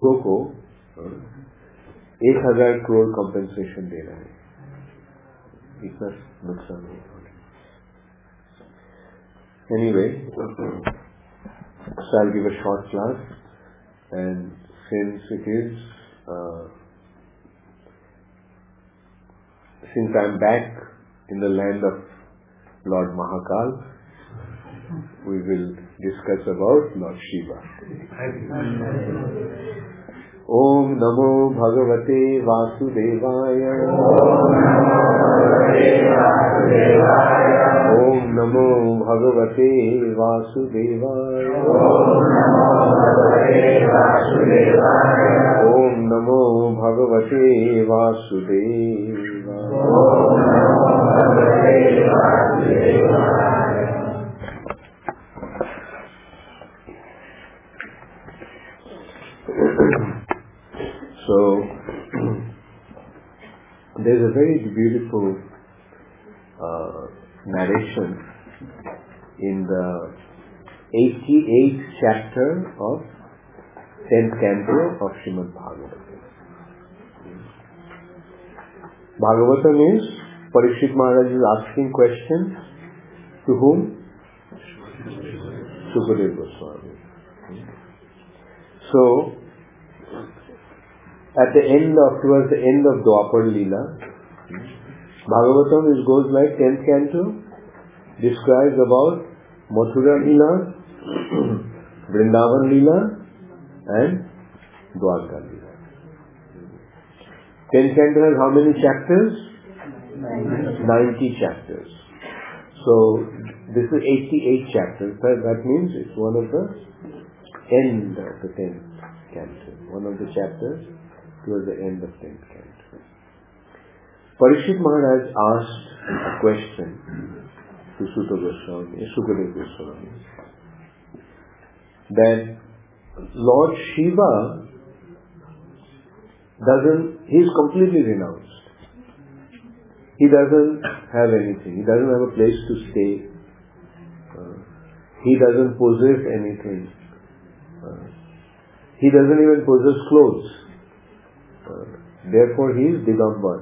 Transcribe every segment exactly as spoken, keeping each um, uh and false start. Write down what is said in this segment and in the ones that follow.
को एक हजार करोड़ कंपेंसेशन दे रहा है, इतना नुकसान हुआ. Anyway, so I'll give a short class, and since it is uh, since I'm back in the land of Lord Mahakal, we will discuss about Lord Shiva. Om Namo Bhagavate Vasudevaya. Om Namo Bhagavate Vasudevaya. Om Namo Bhagavate Vasudevaya. So, there's a very beautiful uh, narration in the eighty-eighth chapter of tenth canto of Srimad Bhagavatam. Bhagavatam is Parikshit Maharaj is asking questions to whom? Sukadeva Goswami. So, at the end of, towards the end of Dwapar Leela, Bhagavatam is goes like tenth canto, describes about Mathura Leela, Vrindavan Leela, and Dwarka Leela. tenth canto has how many chapters? ninety chapters. So, this is eighty-eight chapters. That means it's one of the end of the tenth canto. One of the chapters towards the end of tenth canto. Parikshit Maharaj asked a question to Suta Goswami, Sukadeva Goswami, that Lord Shiva doesn't, he is completely renounced. He doesn't have anything. He doesn't have a place to stay. Uh, he doesn't possess anything. Uh, he doesn't even possess clothes. Uh, therefore he is Digambar.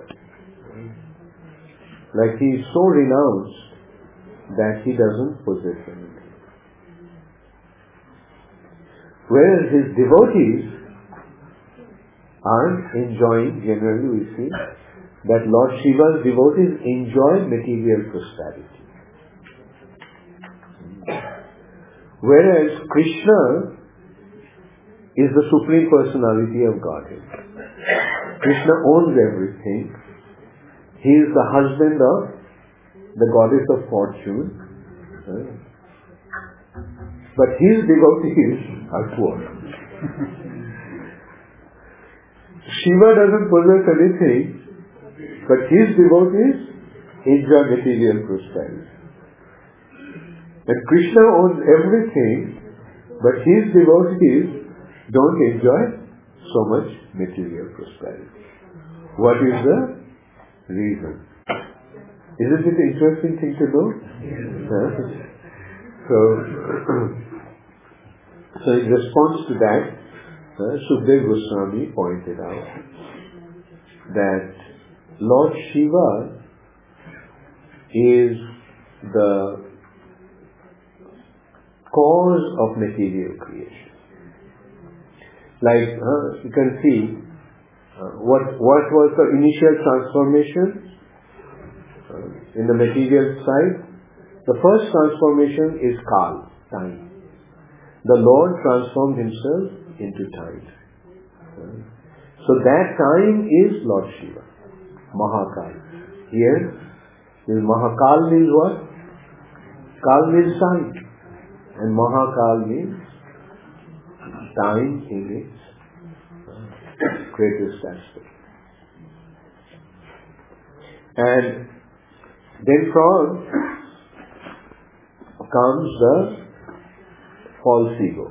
Like he is so renounced that he doesn't possess anything. Whereas his devotees are enjoying, generally we see, that Lord Shiva's devotees enjoy material prosperity. Whereas Krishna is the Supreme Personality of Godhead. Krishna owns everything. He is the husband of the goddess of fortune. But his devotees are poor. Shiva doesn't possess anything, but his devotees enjoy material prosperity. And Krishna owns everything, but his devotees don't enjoy so much material prosperity. What is the reason? Isn't it an interesting thing to know? Huh? So, so in response to that, uh, Sukadeva Goswami pointed out that Lord Shiva is the cause of material creation. Like uh, you can see, uh, what what was the initial transformation uh, in the material side? The first transformation is Kal, time. The Lord transformed himself into time. Uh, so that time is Lord Shiva, Mahakal. Here, this Mahakal means what? Kal means time. And Mahakal means time in its greatest aspect. And then from comes the false ego.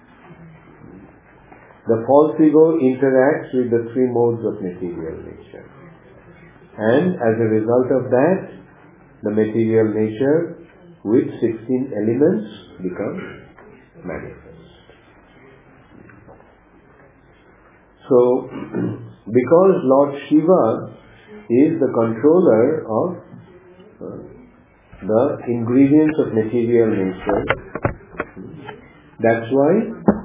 The false ego interacts with the three modes of material nature. And as a result of that, the material nature with sixteen elements become manifest. So, because Lord Shiva is the controller of uh, the ingredients of material nature, that's why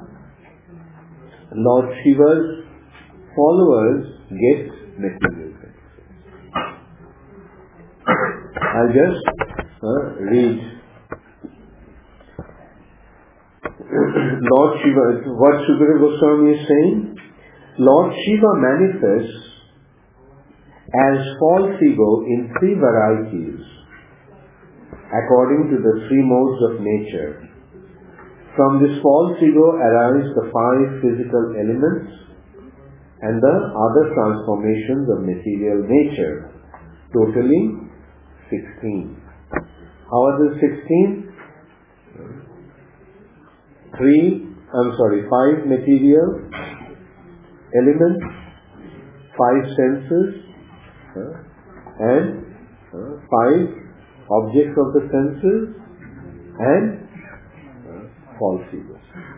Lord Shiva's followers get material benefits. I'll just uh, read Lord Shiva, what Sukadeva Goswami is saying. Lord Shiva manifests as false ego in three varieties according to the three modes of nature. From this false ego arise the five physical elements and the other transformations of material nature, totaling sixteen. How are the sixteen? Three, I'm sorry, five material elements, five senses, uh, and uh, five objects of the senses, and uh, false ego,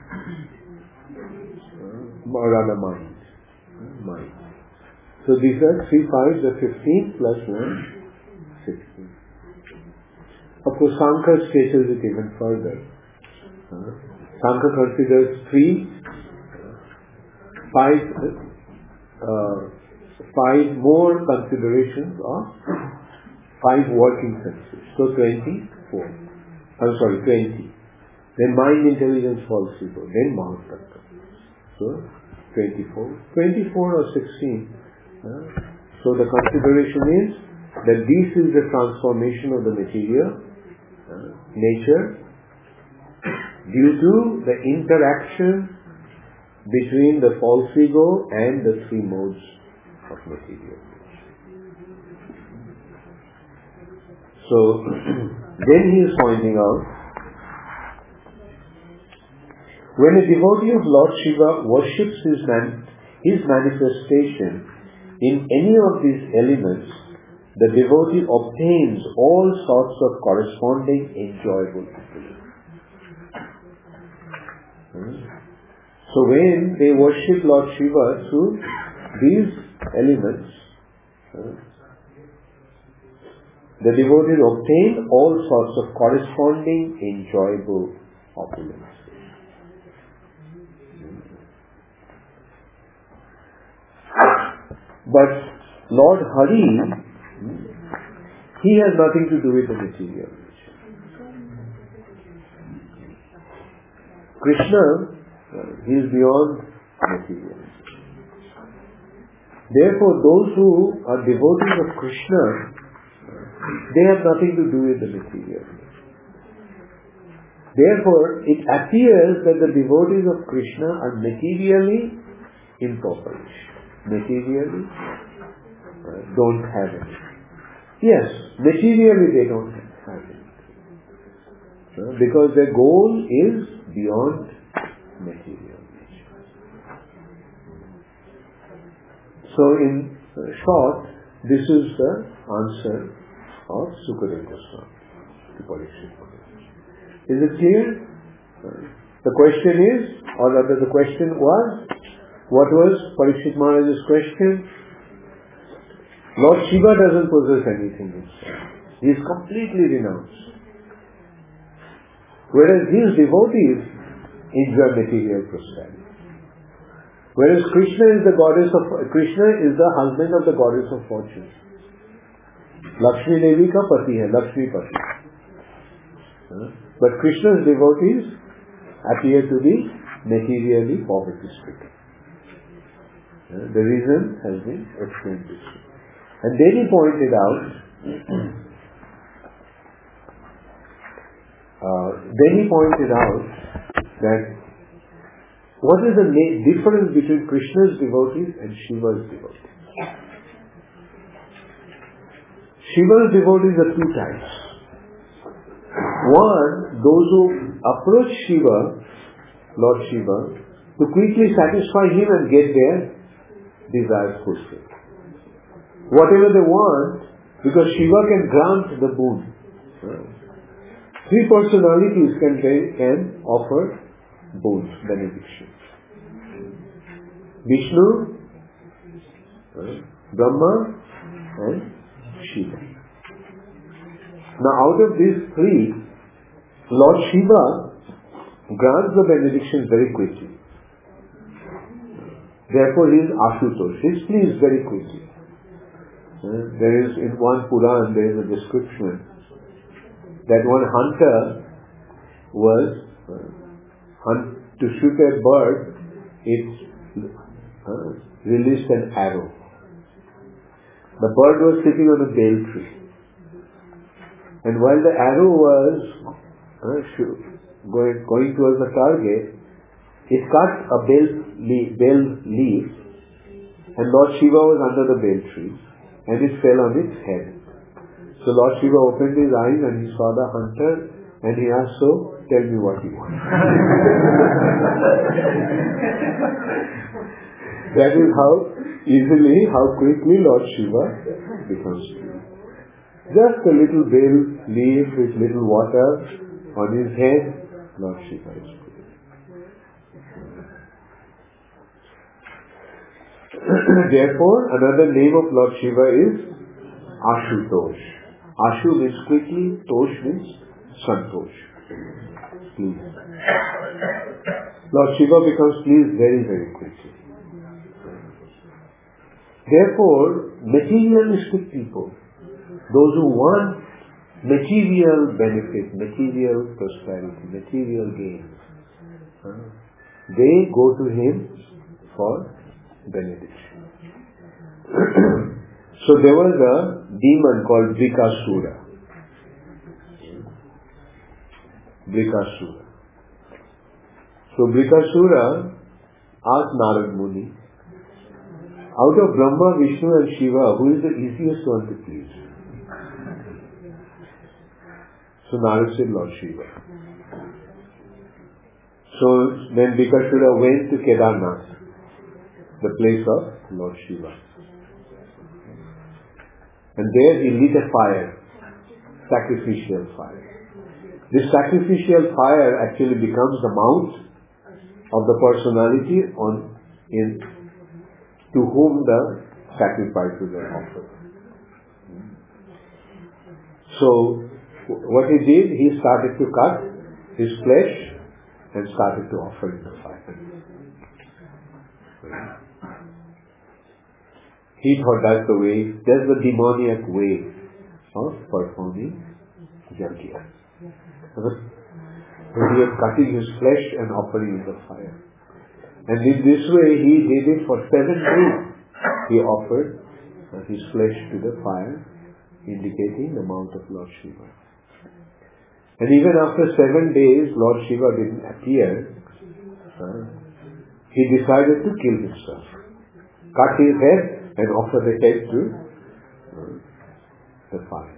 uh, or rather mind. Uh, mind. So these are three fives, the fifteen plus one, sixteen. Of course, Sankhya stretches it even further. Uh, Sankhya considers three, five, uh, five more considerations of five working senses. So twenty-four. I'm sorry, twenty. Then mind, intelligence, false ego. Then Mahatattva. So twenty-four. twenty-four or sixteen. Uh, so the consideration is that this is the transformation of the material uh, nature due to the interaction between the false ego and the three modes of material nature. So, then he is pointing out, when a devotee of Lord Shiva worships his, man, his manifestation in any of these elements, the devotee obtains all sorts of corresponding enjoyable happiness. So when they worship Lord Shiva through these elements, uh, the devotees obtain all sorts of corresponding enjoyable opulence. But Lord Hari, he has nothing to do with the material nature. Krishna, he is beyond material. Therefore, those who are devotees of Krishna, they have nothing to do with the material. Therefore, it appears that the devotees of Krishna are materially impoverished. Materially uh, don't have anything. Yes, materially they don't have anything. Uh, because their goal is beyond material nature. So in uh, short, this is the answer of Sukadeva Goswami to Parikshit Maharaj. Is it clear? Uh, the question is, or rather the question was, what was Parikshit Maharaj's question? Lord Shiva doesn't possess anything himself. He is completely renounced. Whereas these devotees enjoy material prosperity. Whereas Krishna is the goddess of Krishna is the husband of the goddess of fortune. Lakshmi Devi ka pati hai, Lakshmi pati. But Krishna's devotees appear to be materially poverty stricken. The reason has been explained this way. And then he pointed out uh, then he pointed out that what is the difference between Krishna's devotees and Shiva's devotees? Shiva's devotees are two types. One, those who approach Shiva, Lord Shiva, to quickly satisfy him and get their desires fulfilled. Whatever they want, because Shiva can grant the boon. Three personalities can, can offer boons, benedictions. Vishnu, uh, Brahma and Shiva. Now out of these three, Lord Shiva grants the benediction very quickly. Therefore he is Ashutosh. He is pleased very quickly. Uh, there is in one Puran there is a description that one hunter was uh, hunt, to shoot a bird, it uh, released an arrow. The bird was sitting on a bale tree, and while the arrow was uh, shoot, going, going towards the target, it cut a bale leaf, bale leaf, and Lord Shiva was under the bale tree, and it fell on its head. So Lord Shiva opened his eyes and he saw the hunter, and he asked, so, tell me what you want. That is how easily, how quickly Lord Shiva becomes pleased. Just a little bale leaf with little water on his head, Lord Shiva is pleased. Therefore, another name of Lord Shiva is Ashutosh. Ashu means quickly, Tosh means Santosh. Please. Lord Shiva becomes pleased very, very quickly. Therefore, materialistic people, those who want material benefit, material prosperity, material gain, they go to him for benediction. So there was a demon called Brikasura. Brikasura. So Brikasura asked Narad Muni, out of Brahma, Vishnu and Shiva, who is the easiest one to please? So Narad said, Lord Shiva. So then Brikasura went to Kedarnath, the place of Lord Shiva. And there he lit a fire, sacrificial fire. This sacrificial fire actually becomes the mount of the personality on in to whom the sacrifices are offered. So what he did, he started to cut his flesh and started to offer in the fire. He thought that's the way, that's the demoniac way of performing yajna. He was cutting his flesh and offering in the fire. And in this way he did it for seven days. He offered his flesh to the fire, indicating the mount of Lord Shiva. And even after seven days, Lord Shiva didn't appear. Uh, he decided to kill himself. Cut his head and offer the head to uh, the fire.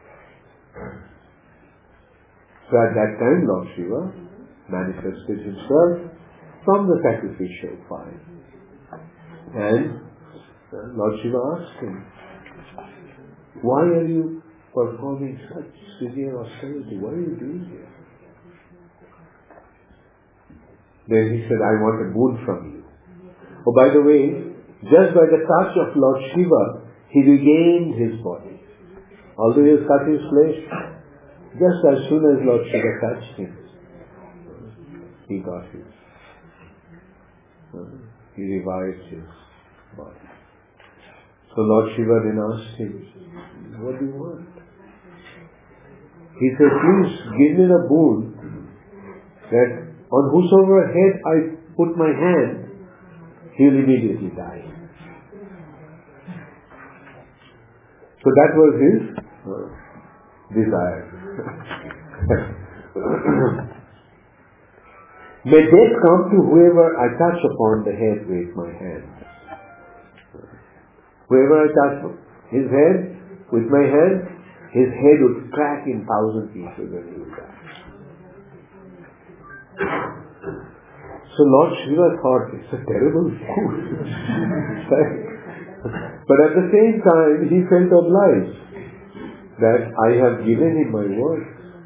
So at that time, Lord Shiva manifested himself from the sacrificial fire. And uh, Lord Shiva asked him, why are you performing such severe austerity? What are you doing here? Then he said, I want a boon from you. Oh, by the way, just by the touch of Lord Shiva, he regained his body. Although he has cut his flesh, just as soon as Lord Shiva touched him, he got his. He revived his body. So Lord Shiva then asked him, what do you want? He said, please give me the boon that on whosoever head I put my hand, he will immediately die. So that was his uh, desire. May death come to whoever I touch upon the head with my hand. Whoever I touch his head with my hand, his head would crack in thousand pieces and he would die. So Lord Shiva thought, it's a terrible fool. But at the same time, he felt obliged that I have given him my word.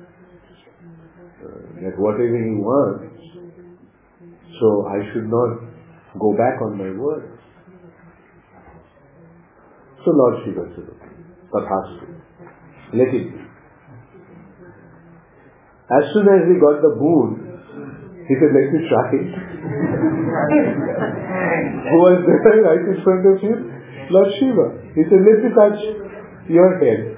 Uh, that whatever he wants, so I should not go back on my word. So Lord Shiva said, okay, Tathastu, let it be. As soon as he got the boon, he said, let me try it. Who was there right in front of him? Lord Shiva. He said, let me touch your head.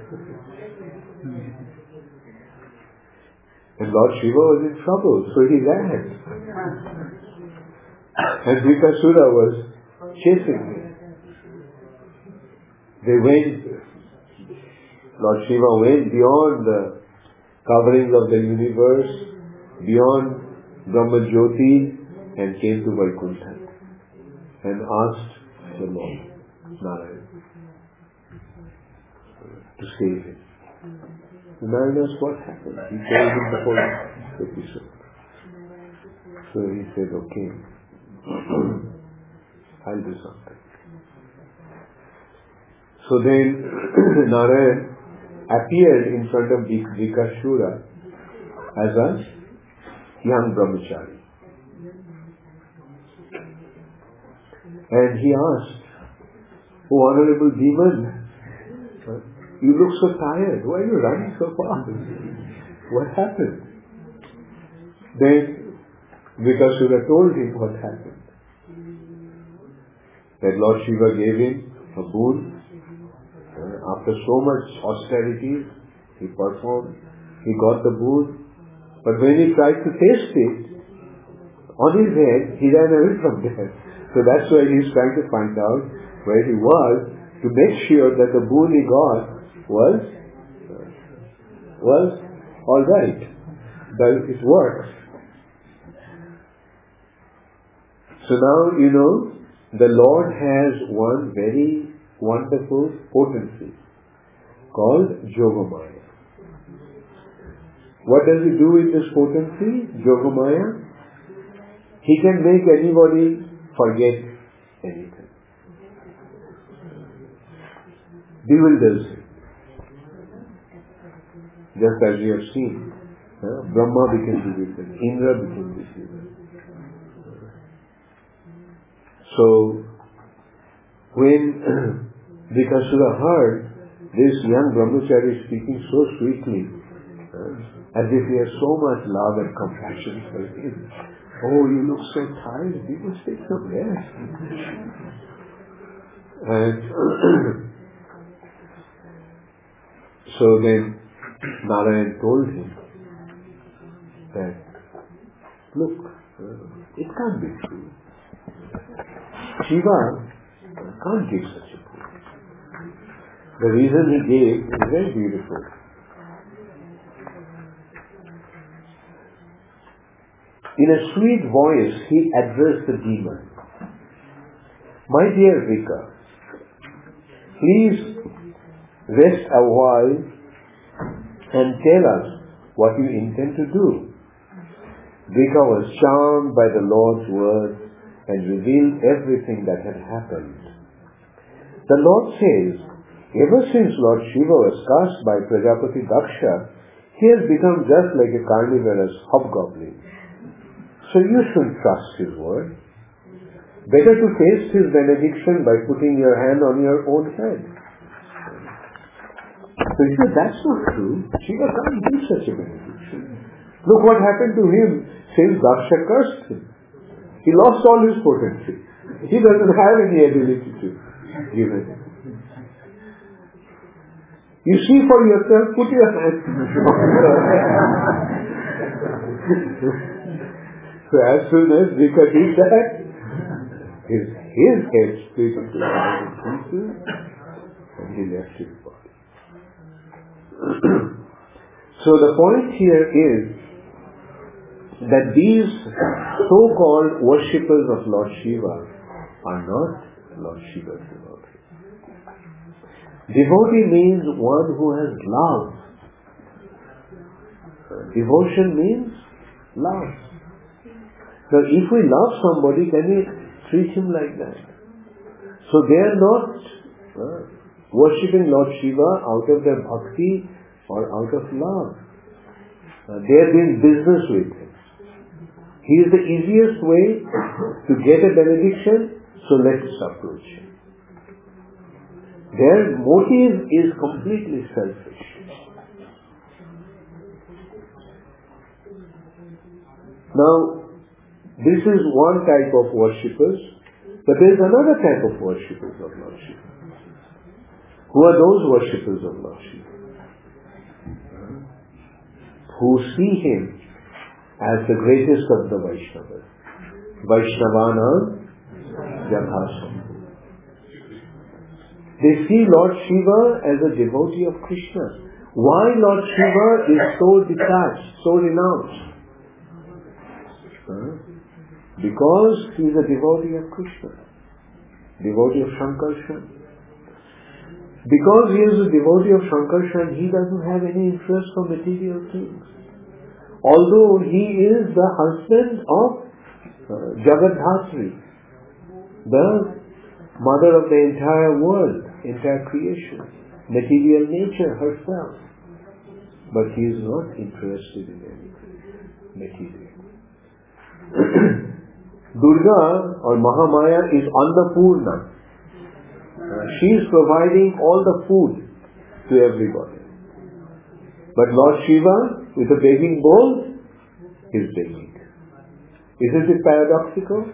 And Lord Shiva was in trouble, so he ran. And Vikasura was chasing him. They went, Lord Shiva went beyond the coverings of the universe, beyond Brahma Jyoti, and came to Vaikuntha and asked the Lord, Narayana, to save him. Narayana asked what happened. He told him the whole episode. So he said, okay, I'll do something. So then Narayana appeared in front of Vikasura as a young brahmachari. And he asked, oh honorable demon, you look so tired. Why are you running so fast? What happened? Then Vikasura told him what happened. That Lord Shiva gave him a boon. After so much austerities, he performed, he got the boon. But when he tried to taste it, on his head, he ran away from there. So that's why he's trying to find out where he was, to make sure that the boon he got was, was alright, that it works. So now, you know, the Lord has one very wonderful potency called Yogamaya. What does he do with this potency, Yogamaya? He can make anybody forget anything. Bewilders him. Just as we have seen, uh, Brahma became bewildered, Indra became bewildered. So, when Vikasura heard this young brahmachari speaking so sweetly, uh, as if he has so much love and compassion for him, oh, you look so tired, you must take some rest. And so then Narayan told him that, look, uh, it can't be true. Shiva can't give such a boon. The reason he gave is very beautiful. In a sweet voice, he addressed the demon. My dear Vika, please rest a while and tell us what you intend to do. Vika was charmed by the Lord's words and revealed everything that had happened. The Lord says, ever since Lord Shiva was cast by Prajapati Daksha, he has become just like a carnivorous hobgoblin. So you shouldn't trust his word. Better to taste his benediction by putting your hand on your own head. So he said, that's not true. Shiva can't give such a benediction. Look what happened to him since Daksha cursed him. He lost all his potency. He doesn't have any ability to give it. You see for yourself, put your hand. So as soon as Vika did that, his, his head split into a thousand pieces and he left his body. So the point here is that these so-called worshippers of Lord Shiva are not Lord Shiva's devotees. Devotee means one who has love. Devotion means love. So if we love somebody, can we treat him like that? So they are not uh, worshipping Lord Shiva out of their bhakti or out of love. Uh, they are doing business with him. He is the easiest way to get a benediction, so let's approach him. Their motive is completely selfish. Now, this is one type of worshippers, but there is another type of worshippers of Lord Shiva. Who are those worshippers of Lord Shiva? Who see him as the greatest of the Vaishnavas. Vaishnavanam Yathasam. They see Lord Shiva as a devotee of Krishna. Why Lord Shiva is so detached, so renounced? Huh? Because he is a devotee of Krishna, devotee of Shankarshan. Because he is a devotee of Shankarshan, he doesn't have any interest for material things. Although he is the husband of uh, Jagadhatri, the mother of the entire world, entire creation, material nature herself. But he is not interested in anything material. Durga or Mahamaya is Annapurna. Uh, she is providing all the food to everybody. But Lord Shiva, with a begging bowl, is begging. Isn't it paradoxical?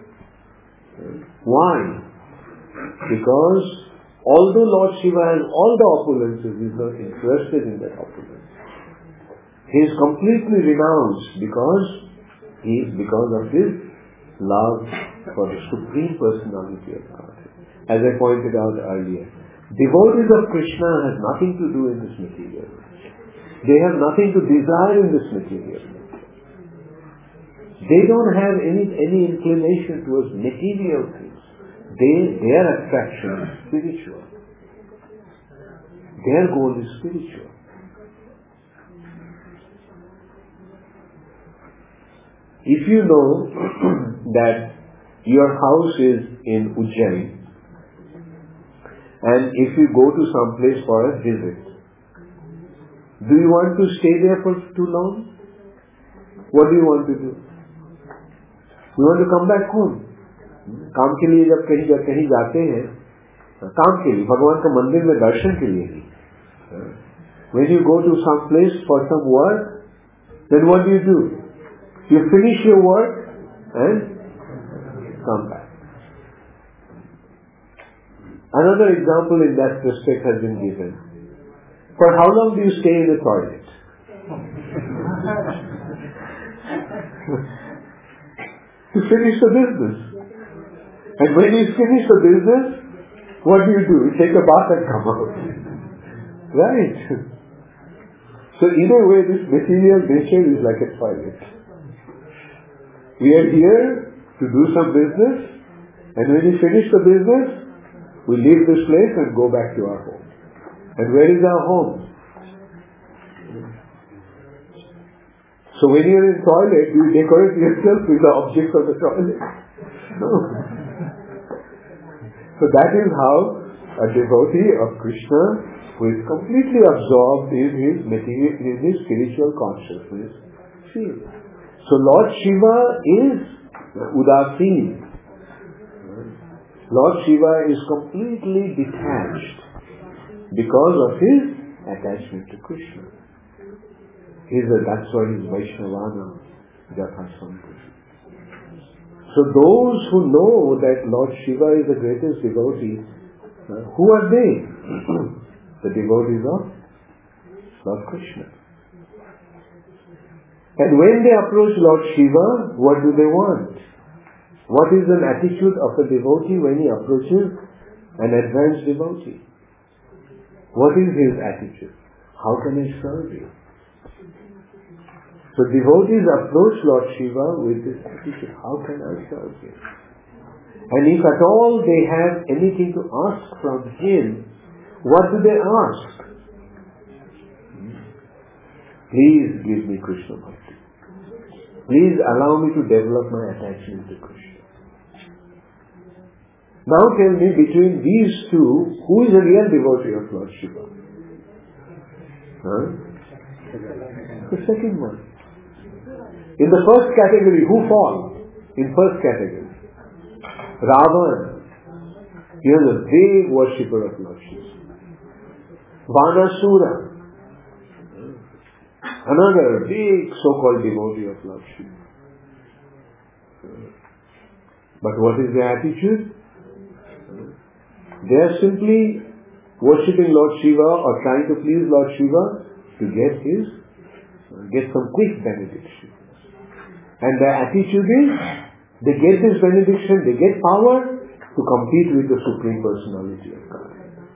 Why? Because although Lord Shiva has all the opulences, he is not interested in that opulence. He is completely renounced because he is because of his love for the Supreme Personality of God. As I pointed out earlier, devotees of Krishna have nothing to do in this material. They have nothing to desire in this material. They don't have any, any inclination towards material things. They, their attraction is spiritual. Their goal is spiritual. If you know that your house is in Ujjain, and if you go to some place for a visit, do you want to stay there for too long? What do you want to do? You want to come back home. काम के लिए जब कहीं जब कहीं जाते हैं, काम के लिए, भगवान का मंदिर में दर्शन के लिए ही. When you go to some place for some work, then what do you do? You finish your work and come back. Another example in that respect has been given. For how long do you stay in the toilet? To finish the business. And when you finish the business, what do you do? You take a bath and come out. Right? So in a way, this material nature is like a toilet. We are here to do some business, and when we finish the business, we leave this place and go back to our home. And where is our home? So when you are in toilet, you decorate yourself with the objects of the toilet. No. So that is how a devotee of Krishna, who is completely absorbed in his material, in his spiritual consciousness, feels. So Lord Shiva is Udasin. Lord Shiva is completely detached because of his attachment to Krishna. He's a, that's why he's Vaishnavana Jathasam. So those who know that Lord Shiva is the greatest devotee, uh, who are they? The devotees of Lord Krishna. And when they approach Lord Shiva, what do they want? What is an attitude of a devotee when he approaches an advanced devotee? What is his attitude? How can I serve you? So devotees approach Lord Shiva with this attitude, how can I serve you? And if at all they have anything to ask from him, what do they ask? Please give me Krishna Bhakti. Please allow me to develop my attachment to Krishna. Now tell me, between these two, who is a real devotee of Lord Shiva? Huh? The second one. In the first category, who falls? In first category. Ravana. He was a big worshipper of Lord Shiva. Vanasura, another big so-called devotee of Lord Shiva. But what is their attitude? They are simply worshipping Lord Shiva or trying to please Lord Shiva to get his, get some quick benediction. And their attitude is, they get this benediction, they get power to compete with the Supreme Personality of God.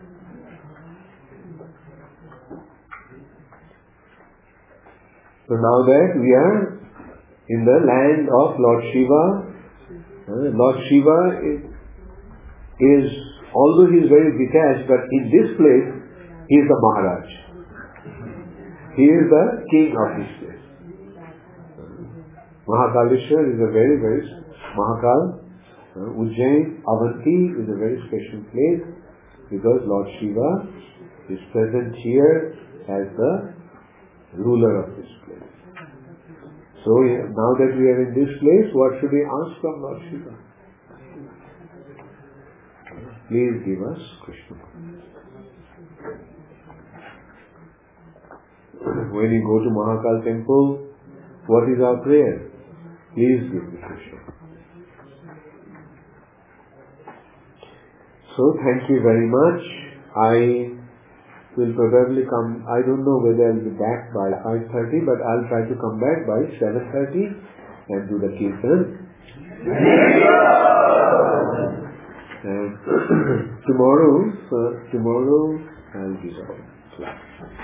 So now that we are in the land of Lord Shiva, uh, Lord Shiva is, is, although he is very detached, but in this place, he is the Maharaj. He is the king of this place. Mahakaleshwar is a very, very, Mahakal, uh, Ujjain, Avanti is a very special place because Lord Shiva is present here as the ruler of this place. So now that we are in this place, what should we ask from Lord Shiva? Please give us Krishna. When you go to Mahakal temple, what is our prayer? Please give me Krishna. So thank you very much. I will probably come, I don't know whether I'll be back by five thirty, but I'll try to come back by seven thirty and do the Kirtan. And tomorrow, uh, tomorrow I'll give a class.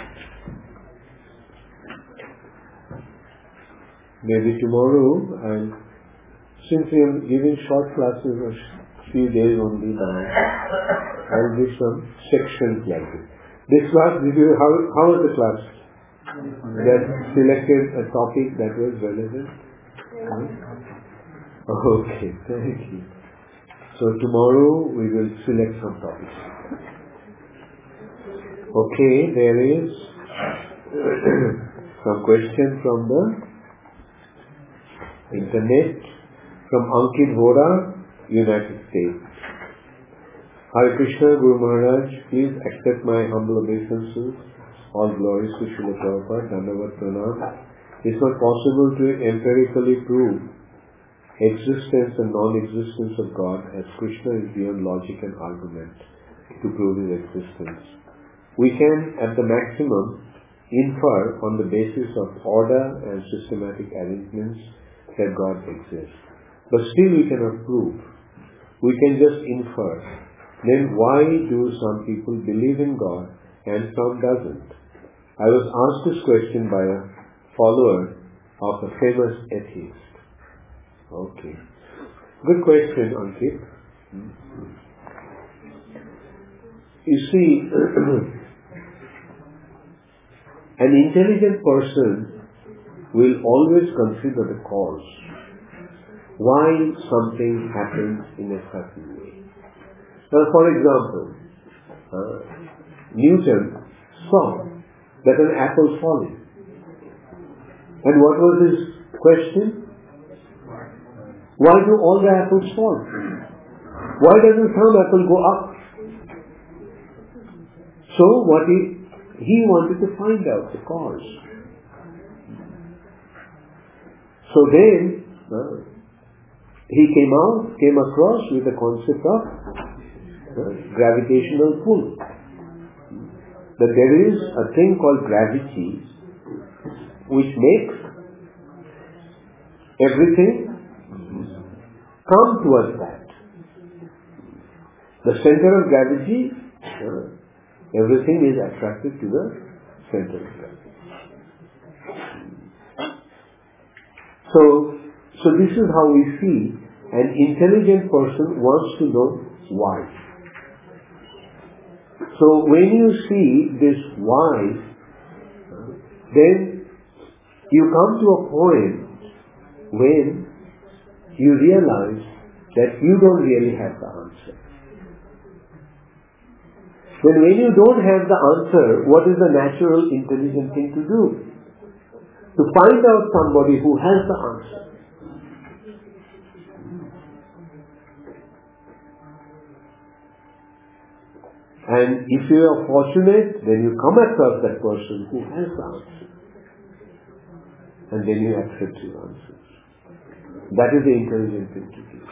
Maybe tomorrow, and since we are giving short classes a few days only now, I'll give some sections like this. This class, did you, how, how was the class? That selected a topic that was relevant? Huh? Okay, thank you. So tomorrow we will select some topics. Okay, there is some question from the internet from Ankit Vora, United States. Hare Krishna, Guru Maharaj, please accept my humble obeisances. All glories to Srila Prabhupada, Dandavat Pranam. It's not possible to empirically prove existence and non-existence of God, as Krishna is beyond logic and argument to prove his existence. We can, at the maximum, infer on the basis of order and systematic arrangements that God exists. But still we cannot prove. We can just infer. Then why do some people believe in God and some doesn't? I was asked this question by a follower of a famous atheist. Okay. Good question, Ankit. You see, an intelligent person will always consider the cause. Why something happens in a certain way. Now, for example, uh, Newton saw that an apple falling. And what was his question? Why do all the apples fall? Why doesn't some apple go up? So what he, he wanted to find out the cause. So then, uh, he came out, came across with the concept of Uh, gravitational pull. That there is a thing called gravity which makes everything come towards that. The center of gravity, uh, everything is attracted to the center of gravity. So, so this is how we see an intelligent person wants to know why. So when you see this why, then you come to a point when you realize that you don't really have the answer. Then when you don't have the answer, what is the natural intelligent thing to do? To find out somebody who has the answer. And if you are fortunate, then you come across that person who has the answer. And then you accept his answers. That is the intelligent thing to do.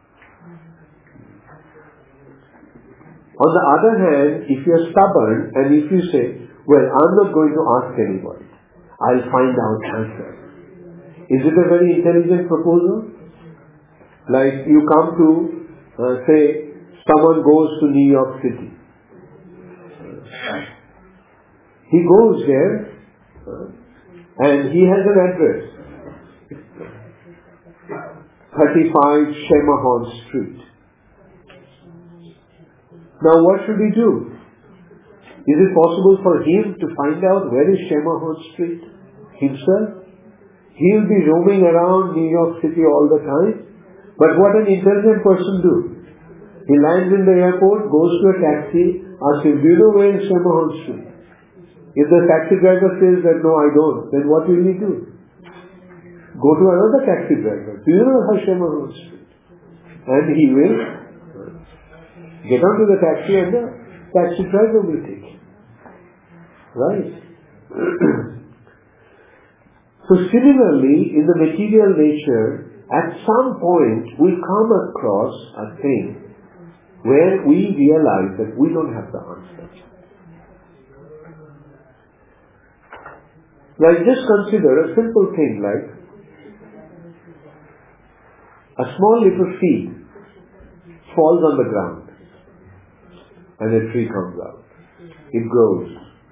On the other hand, if you are stubborn and if you say, well, I'm not going to ask anybody, I'll find out myself. Is it a very intelligent proposal? Like you come to, uh, say, someone goes to New York City. He goes there uh, and he has an address. thirty-five Schermerhorn Street. Now what should he do? Is it possible for him to find out where is Schermerhorn Street himself? He will be roaming around New York City all the time. But what an intelligent person do? He lands in the airport, goes to a taxi, asks him, do you know where is Schermerhorn Street? If the taxi driver says that no, I don't, then what will he do? Go to another taxi driver. Do you know how Schermerhorn Street? And he will get onto the taxi and the taxi driver will take him. Right? So similarly, in the material nature, at some point we come across a thing where we realize that we don't have the answer. Like just consider a simple thing like a small little seed falls on the ground and a tree comes out. It grows.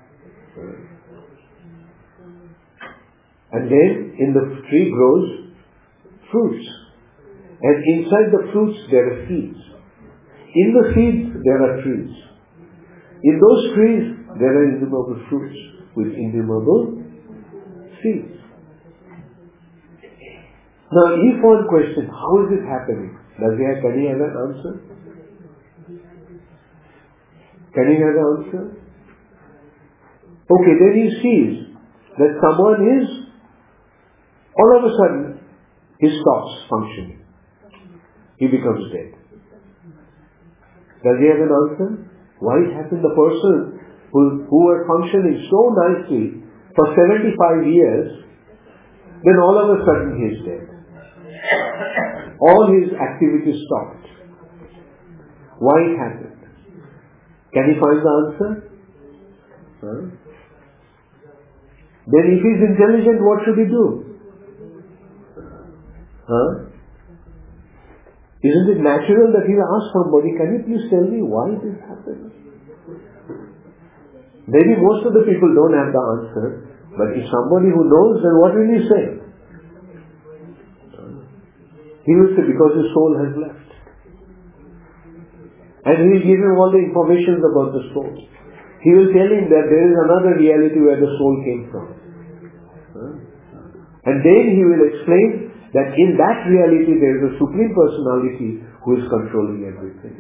And then in the tree grows fruits. And inside the fruits there are seeds. In the seeds there are trees. In those trees there are innumerable fruits with innumerable seeds. Now if one question, how is it happening? Does he have, can he have an answer? Can he have an answer? Okay, then he sees that someone is, all of a sudden, he stops functioning. He becomes dead. Does he have an answer? Why it happened? The person who, who were functioning so nicely for seventy-five years, then all of a sudden he is dead. All his activities stopped. Why it happened? Can he find the answer? Huh? Then if he is intelligent, what should he do? Huh? Isn't it natural that he will ask somebody, can you please tell me why this happened? Maybe most of the people don't have the answer, but if somebody who knows, then what will he say? He will say, because his soul has left. And he will give him all the information about the soul. He will tell him that there is another reality where the soul came from. And then he will explain that in that reality there is a supreme personality who is controlling everything.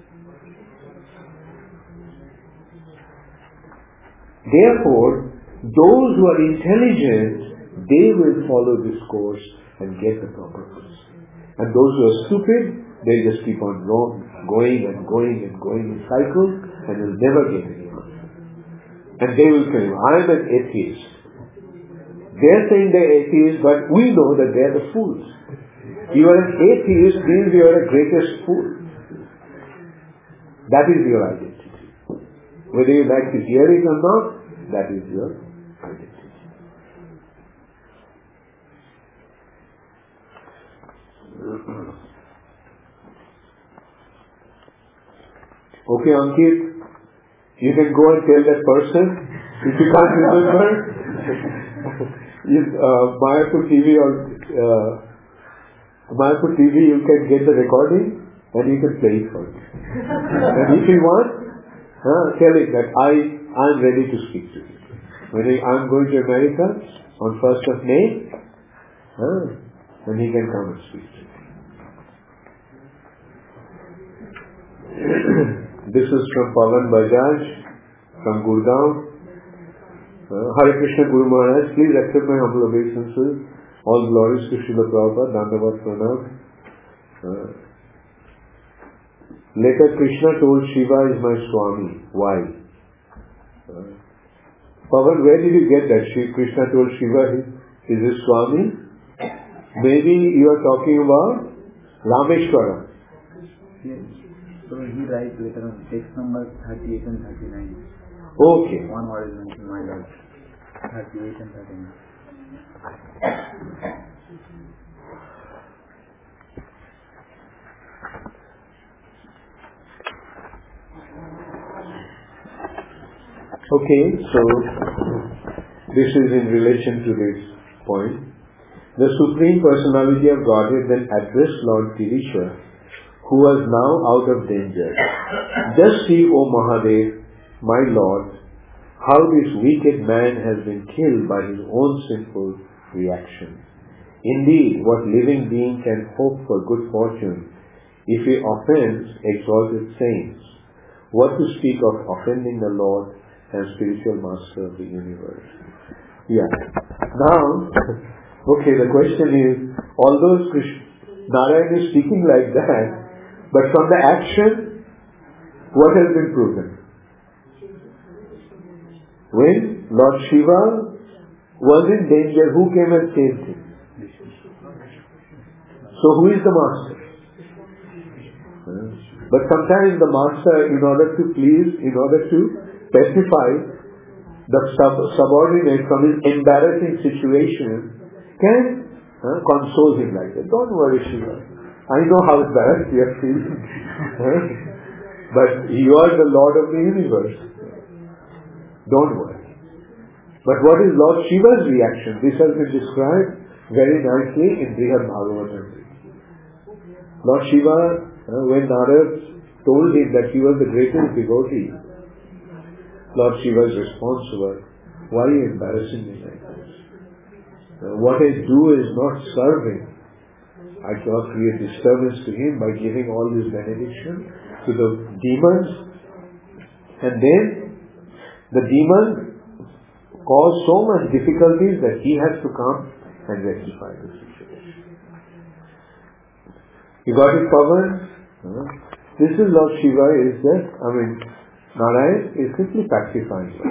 Therefore, those who are intelligent, they will follow this course and get the proper person. And those who are stupid, they just keep on going and going and going in cycles and will never get any answer. And they will say, I am an atheist. They're saying they're atheists, but we know that they're the fools. You are an atheist means you are the greatest fool. That is your identity. Whether you like to hear it or not, that is your identity. Okay, Ankit, you can go and tell that person, if you can't remember, if uh, Mayapur T V or uh, Mayapur T V, you can get the recording and you can play it for me. And if you want, uh, tell it that I am ready to speak to you. When I am going to America on first of May, uh, then he can come and speak to you. This is from Pavan Bajaj, from Gurgaon. Uh, Hare Krishna Guru Maharaj, please accept my humble obeisances. All glories to Srila Prabhupada, Dandavat Pranam. Uh, Later Krishna told Shiva is my Swami. Why? Uh, Pavan, where did you get that? Krishna told Shiva is his Swami? Maybe you are talking about Rameshwara. Yes. So he writes later on text number thirty-eight and thirty-nine. Okay. One word is mentioned, my Lord. thirty-eight and thirty-nine. Okay, so this is in relation to this point. The Supreme Personality of Godhead then addressed Lord Tirishar, who was now out of danger. Just see, O Mahadev, my Lord, how this wicked man has been killed by his own sinful reaction. Indeed, what living being can hope for good fortune if he offends exalted saints? What to speak of offending the Lord and spiritual master of the universe? Yeah. Now, okay, the question is, although Narayan is speaking like that, but from the action, what has been proven? When Lord Shiva was in danger, who came and saved him? So who is the master? But sometimes the master, in order to please, in order to pacify the sub- subordinate from his embarrassing situation, can uh, console him like that. Don't worry, Shiva. I know how embarrassed you are feeling. But you are the Lord of the universe. Don't worry. But what is Lord Shiva's reaction? This has been described very nicely in Brihad Bhagavatam. Lord Shiva, uh, when Narad told him that he was the greatest devotee, Lord Shiva's response was, why are you embarrassing me like this? Uh, what I do is not serving. I cannot create disturbance to him by giving all this benediction to the demons. And then the demons cause so much difficulties that he has to come and rectify the situation. You got it, Pavan? Uh, this is Lord Shiva is that, I mean, Narayan is simply pacifying us.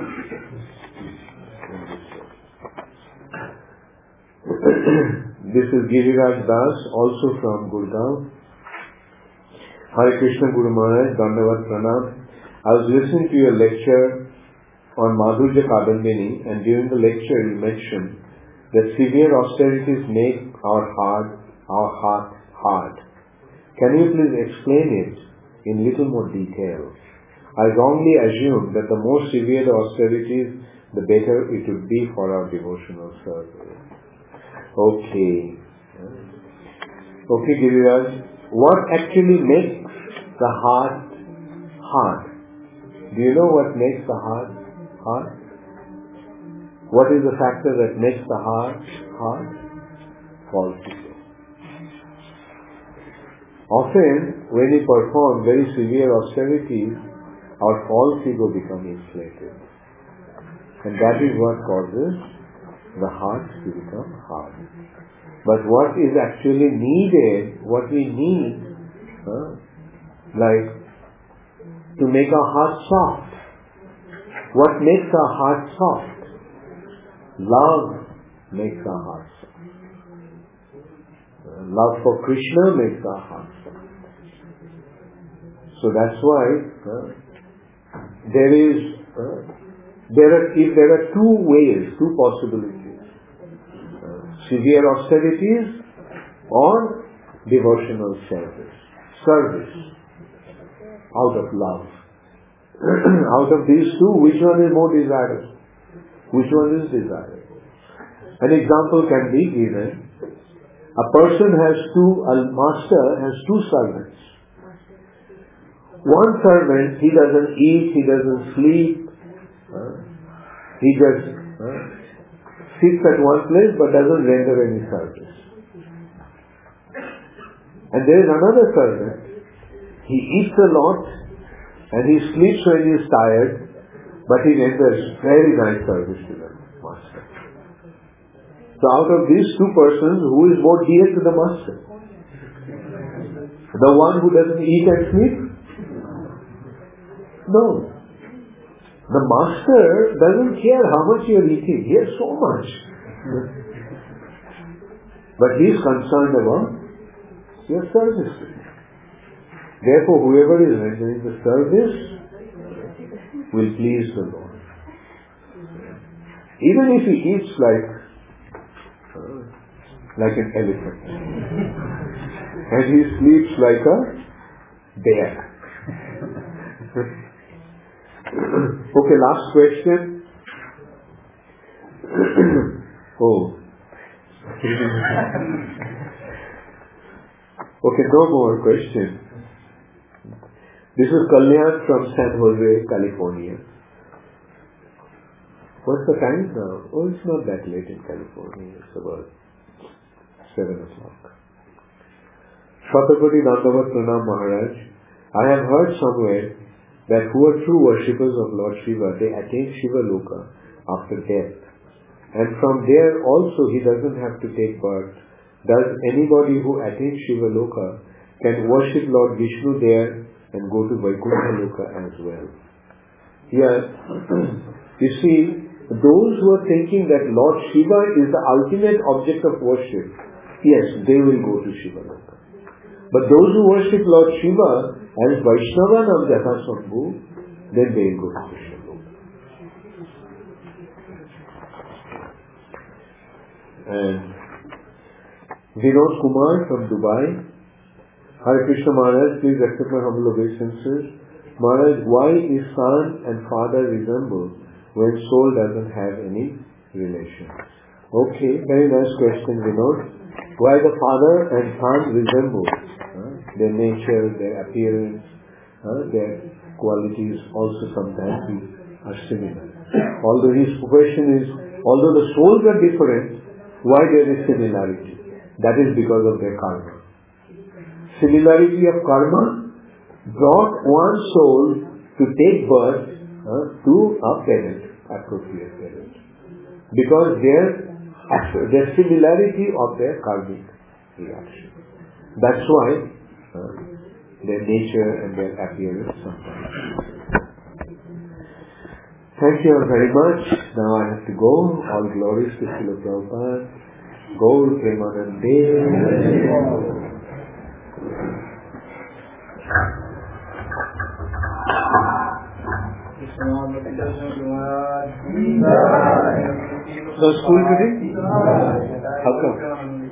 This is Giriraj Das, also from Gurgaon. Hare Krishna Guru Maharaj, Dandavat Pranam. I was listening to your lecture on Madhurya Kadambini, and during the lecture you mentioned that severe austerities make our heart, our heart hard. Can you please explain it in little more detail? I wrongly assumed that the more severe the austerities, the better it would be for our devotional service. Okay. Okay, Giriraj. What actually makes the heart hard? Do you know what makes the heart hard? What is the factor that makes the heart hard? False ego. Often, when we perform very severe austerities, our false ego becomes inflated. And that is what causes the heart to become hard. But what is actually needed, what we need, uh, like to make our heart soft. What makes our heart soft? Love makes our heart soft. Uh, love for Krishna makes our heart soft. So that's why uh, there is, uh, there are, if there are two ways, two possibilities. Severe austerities or devotional service. Service out of love. Out of these two, which one is more desirable? Which one is desirable? An example can be given. A person has two, a master has two servants. One servant, he doesn't eat, he doesn't sleep, uh, he just uh, sits at one place but doesn't render any service. And there is another servant, he eats a lot and he sleeps when he is tired, but he renders very nice service to the master. So out of these two persons, who is more dear to the master? The one who doesn't eat and sleep, No. The master doesn't care how much you are eating. He has so much. But he is concerned about your service. Therefore, whoever is rendering the service will please the Lord. Even if he eats like uh, like an elephant and he sleeps like a bear. Okay, last question. Oh. Okay, no more questions. This is Kalyan from San Jose, California. What's the time now? Oh, it's not that late in California. It's about seven o'clock. Shatakoti Dandavat Pranam Maharaj. I have heard somewhere that who are true worshippers of Lord Shiva, they attain Shiva Loka after death. And from there also he doesn't have to take birth. Thus anybody who attains Shiva Loka can worship Lord Vishnu there and go to Vaikuntha Loka as well. Here, you see, those who are thinking that Lord Shiva is the ultimate object of worship, yes, they will go to Shiva Loka. But those who worship Lord Shiva as Vaishnava Nam Jathasambhu, then they will go to Krishna Loka. And Vinod Kumar from Dubai. Hare Krishna Maharaj, please accept my humble obeisances. Maharaj, why is son and father resemble when soul doesn't have any relation? Okay, very nice question, Vinod. Why the father and son resemble? Uh, their nature, their appearance, uh, their qualities also sometimes are similar. Although his question is, although the souls are different, why there is similarity? That is because of their karma. Similarity of karma brought one soul to take birth uh, to a parent, appropriate parent. Because their, their similarity of their karmic reaction. That's why uh, their nature and their appearance sometimes. Thank you very much. Now I have to go. All glories to Srila Prabhupada. Gaur Premanande. So school today? How come?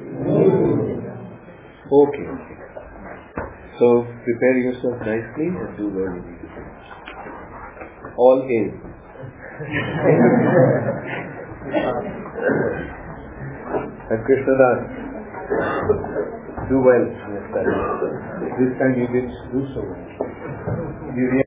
Okay. So prepare yourself nicely and do well. All in. And Krishnadas, do well in your study. This time you didn't do so well. You